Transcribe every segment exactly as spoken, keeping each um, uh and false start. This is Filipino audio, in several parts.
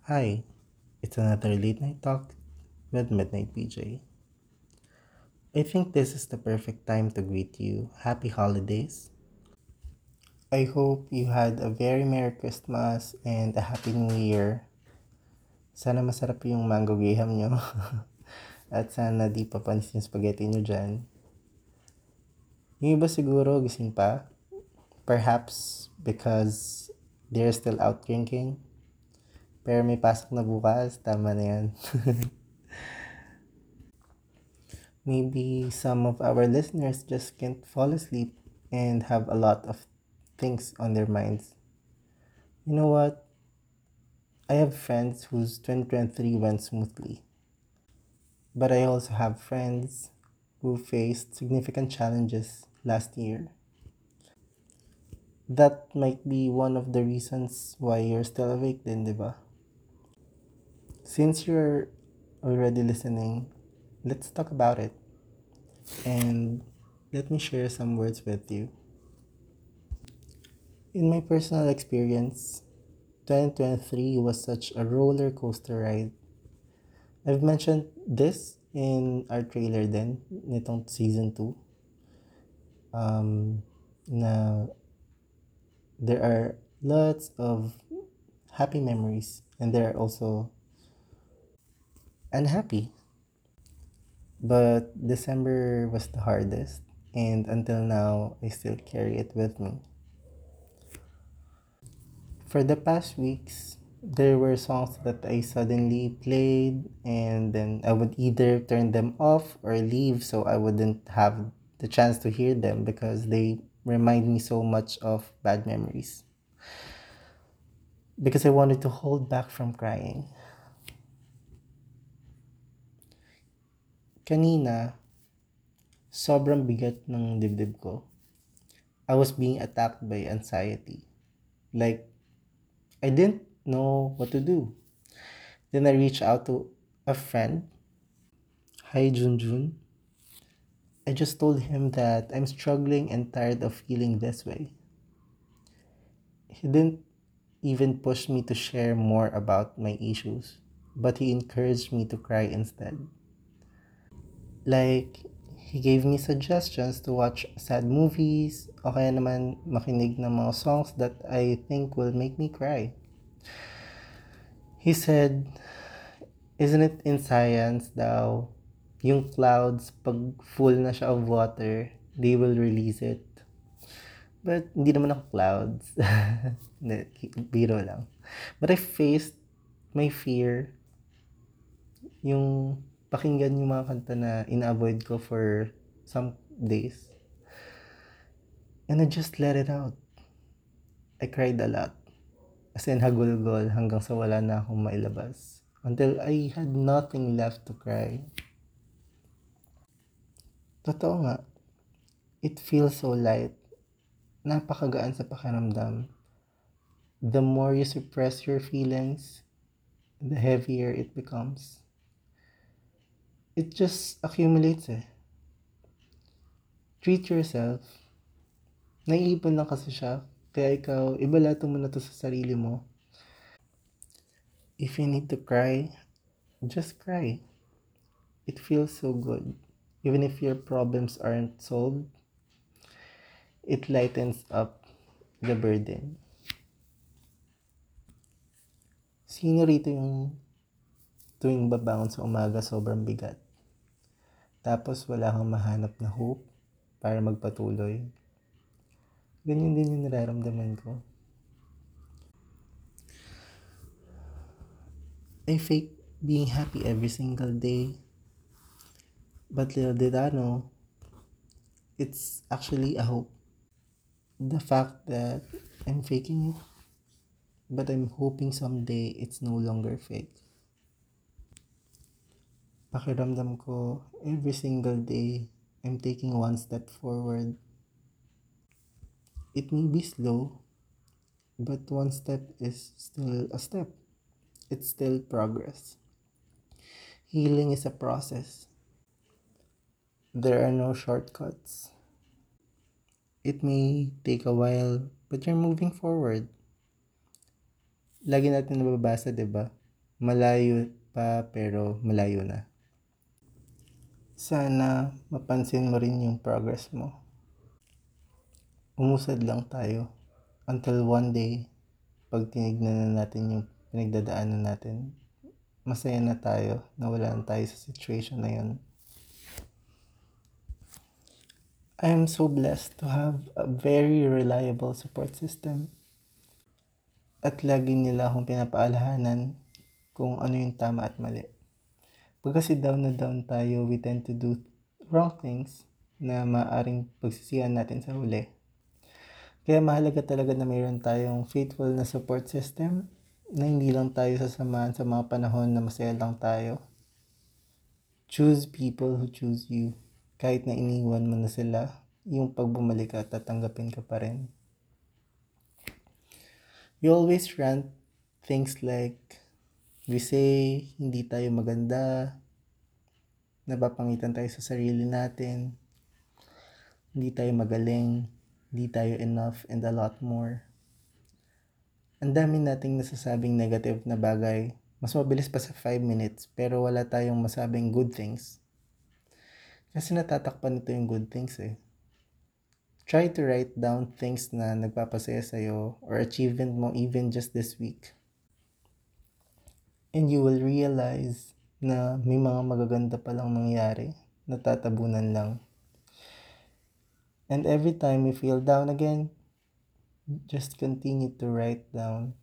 Hi, it's another late night talk with Midnight P J. I think this is the perfect time to greet you. Happy holidays. I hope you had a very Merry Christmas and a Happy New Year. Sana masarap yung mango graham nyo. At sana di papanis yung spaghetti nyo dyan. Yung iba siguro gising pa. Perhaps because they're still out drinking. Pero may pasok na bukas, tama na yan. Maybe some of our listeners just can't fall asleep and have a lot of things on their minds. You know what? I have friends whose twenty twenty-three went smoothly, but I also have friends who faced significant challenges last year. That might be one of the reasons why you're still awake, din, di ba? Since you're already listening, let's talk about it. And let me share some words with you. In my personal experience, twenty twenty-three was such a roller coaster ride. I've mentioned this in our trailer then, nitong season two. Um, na there are lots of happy memories and there are also unhappy. But December was the hardest, and until now, I still carry it with me. For the past weeks, there were songs that I suddenly played, and then I would either turn them off or leave so I wouldn't have the chance to hear them because they remind me so much of bad memories. Because I wanted to hold back from crying. Kanina, sobrang bigat ng dibdib ko. I was being attacked by anxiety. Like, I didn't know what to do. Then I reached out to a friend. Hi, Junjun. I just told him that I'm struggling and tired of feeling this way. He didn't even push me to share more about my issues, but he encouraged me to cry instead. Like, he gave me suggestions to watch sad movies o kaya naman makinig ng mga songs that I think will make me cry. He said, isn't it in science daw, yung clouds, pag full na siya of water, they will release it. But hindi naman ako clouds. Hindi, biro lang. But I faced my fear, yung pakinggan yung mga kanta na ina-avoid ko for some days. And I just let it out. I cried a lot. As in, hagulgol hanggang sa wala na akong mailabas. Until I had nothing left to cry. Totoo nga, it feels so light. Napakagaan sa pakiramdam. The more you suppress your feelings, the heavier it becomes. It just accumulates eh. Treat yourself. Naiipon lang kasi siya. Kaya ikaw, ibalato mo na to sa sarili mo. If you need to cry, just cry. It feels so good. Even if your problems aren't solved, it lightens up the burden. Sino rito yung tuwing babangon sa umaga sobrang bigat? Tapos wala kang mahanap na hope para magpatuloy. Ganyan din yung nararamdaman ko. I fake being happy every single day. But little did I know, it's actually a hope. The fact that I'm faking it, but I'm hoping someday it's no longer fake. Pakiramdam ko, every single day, I'm taking one step forward. It may be slow, but one step is still a step. It's still progress. Healing is a process. There are no shortcuts. It may take a while, but you're moving forward. Lagi natin nababasa, di ba? Malayo pa pero malayo na. Sana mapansin mo rin yung progress mo. Umusad lang tayo until one day, pag tinignan na natin yung pinagdadaanan natin, masaya na tayo na wala na tayo sa situation na yun. I am so blessed to have a very reliable support system. At lagi nila akong pinapaalahanan kung ano yung tama at mali. Pag kasi down na down tayo, we tend to do wrong things na maaaring pagsisihan natin sa huli. Kaya mahalaga talaga na mayroon tayong faithful na support system na hindi lang tayo sasamahan sa mga panahon na masaya lang tayo. Choose people who choose you. Kahit na iniwan mo na sila, yung pag bumalik ka, tatanggapin ka pa rin. We always rant things like, we say hindi tayo maganda, napapangitan tayo sa sarili natin, hindi tayo magaling, hindi tayo enough, and a lot more. Ang dami nating nasasabing negative na bagay, mas mabilis pa sa five minutes, pero wala tayong masabing good things. Kasi natatakpan nito yung good things eh. Try to write down things na nagpapasaya sa'yo or achievement mo even just this week. And you will realize na may mga magaganda palang nangyari, natatabunan lang. And every time you feel down again, just continue to write down.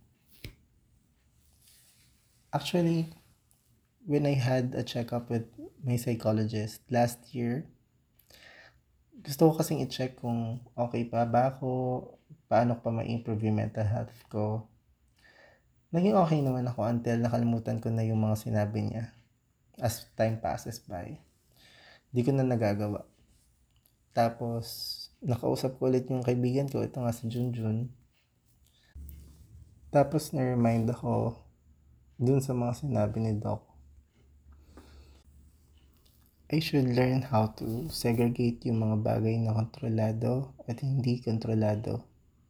Actually, when I had a checkup with my psychologist last year, gusto ko kasing i-check kung okay pa ba ako, paano pa ma-improve yung mental health ko. Naging okay naman ako until nakalimutan ko na yung mga sinabi niya as time passes by. Di ko na nagagawa. Tapos, nakausap ko ulit yung kaibigan ko, ito nga si Junjun. Tapos, na-remind ako dun sa mga sinabi ni Doc. I should learn how to segregate yung mga bagay na kontrolado at hindi kontrolado.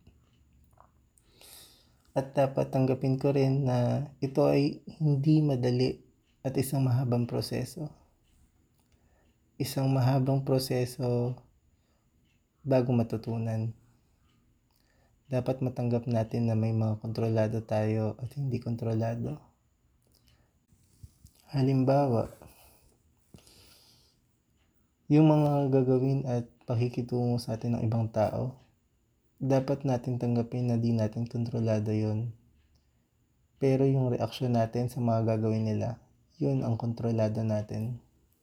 At dapat tanggapin ko rin na ito ay hindi madali at isang mahabang proseso. Isang mahabang proseso bago matutunan. Dapat matanggap natin na may mga kontrolado tayo at hindi kontrolado. Halimbawa, yung mga gagawin at pakikitungo sa atin ng ibang tao, dapat natin tanggapin na di natin kontrolado yun. Pero yung reaksyon natin sa mga gagawin nila, yun ang kontrolado natin.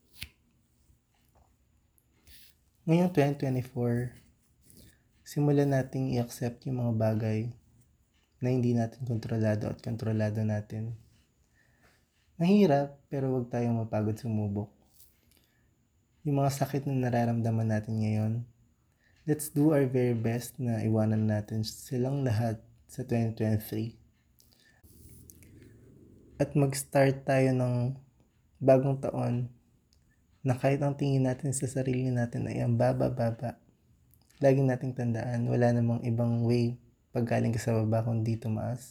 Ngayong twenty twenty-four, simulan nating i-accept yung mga bagay na hindi natin kontrolado at kontrolado natin. Mahirap, pero huwag tayong mapagod sumubok. Yung mga sakit na nararamdaman natin ngayon, let's do our very best na iwanan natin silang lahat sa twenty twenty-three. At mag-start tayo ng bagong taon na kahit ang tingin natin sa sarili natin ay ang baba-baba. Lagi nating tandaan, wala namang ibang way pag galing ka sa baba kundi tumaas.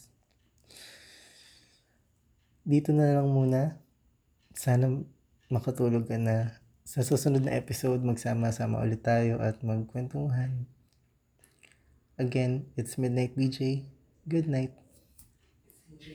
Dito na lang muna. Sana makatulog ka na. Sa susunod na episode, magsama-sama ulit tayo at magkwentuhan. Again, it's Midnight B J. Good night.